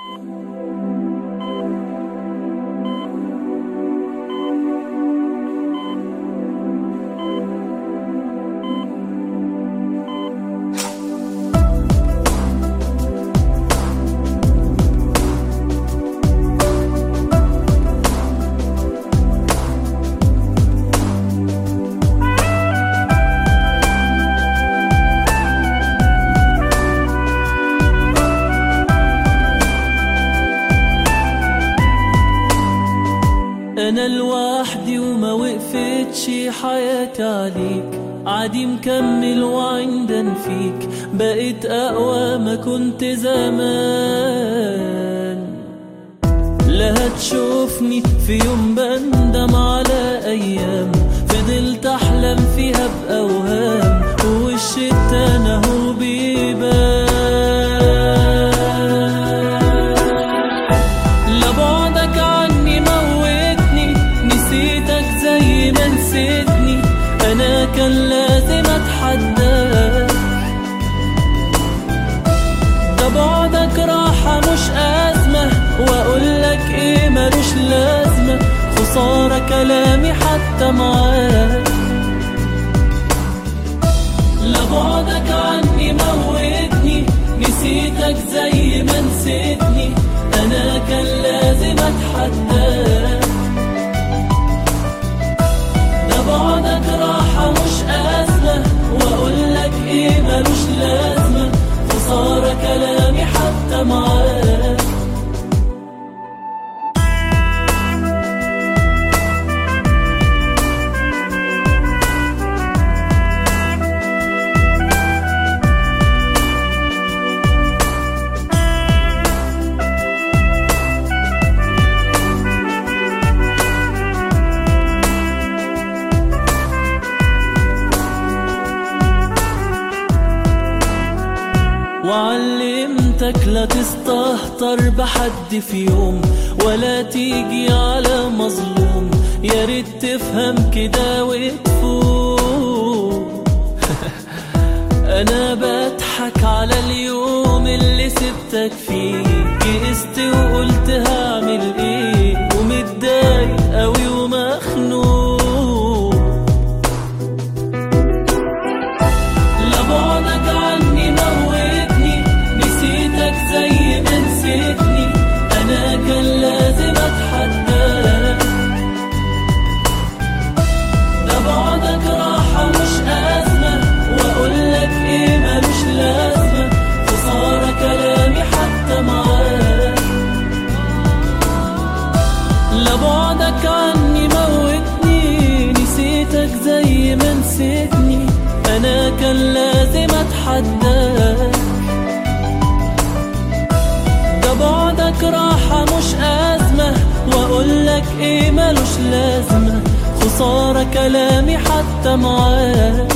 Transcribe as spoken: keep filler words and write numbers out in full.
أنا لوحدي وما وقفتش حياتي عليك، عادي مكمل وعندن فيك، بقيت أقوى ما كنت زمان. لا هتشوفني في يوم بندم على أيام فضلت أحلم فيها بأوهام، ووش التاني هو بيبان. لبعدك عني موتني، نسيتك زي ما نسيتني، أنا كان لازم أتحداك. ده بعدك راحة مش أزمة، وأقولك إيه ملوش لازمة، خسارة كلامي حتى معاك. لبعدك عني موتني، نسيتك زي ما نسيتني، أنا كان لازم أتحداك. ده بعدك راحة مش أزمة، وأقولك إيه ملوش لازمة، خسارة كلامي حتى معاك. وعلمتك لا تستهتر بحد في يوم، ولا تيجي على مظلوم، يا ريت تفهم كده وتفوق. انا بضحك على اليوم اللي سبتك فيه، يئست وقلت هعمل ايه، ومتضايق قوي ومخنوق. لبعدك عني موتني، نسيتك زي ما نسيتني، أنا كان لازم أتحداك. ده بعدك راحة مش أزمة، وأقولك إيه ملوش لازمة، خسارة كلامي حتى معاك. لبعدك عني موتني، نسيتك زي ما نسيتني، أنا كان لازم أتحداك. ده بعدك راحة مش أزمة، وأقولك إيه ملوش لازمة، خسارة كلامي حتى معاك.